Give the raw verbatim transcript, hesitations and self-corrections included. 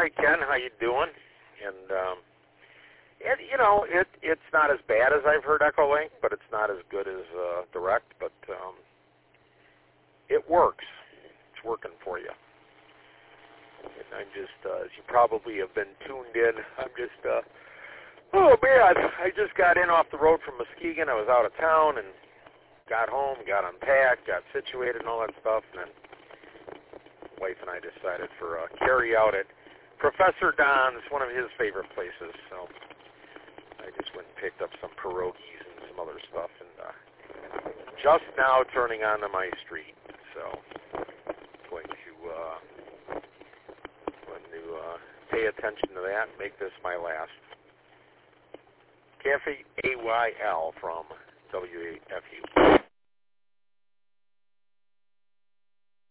Hi, Ken. How you doing? And um, it, you know, it it's not as bad as I've heard Echolink, but it's not as good as uh, Direct. But um, it works. It's working for you. And I'm just, uh, as you probably have been tuned in, I'm just, uh, oh man, I just got in off the road from Muskegon. I was out of town and got home, got unpacked, got situated and all that stuff, and then wife and I decided for a carry out at Professor Don's, one of his favorite places. So I just went and picked up some pierogies and some other stuff, and uh, just now turning onto my street. So going to uh, going to uh, pay attention to that and make this my last. Cafe A Y L from W A F U.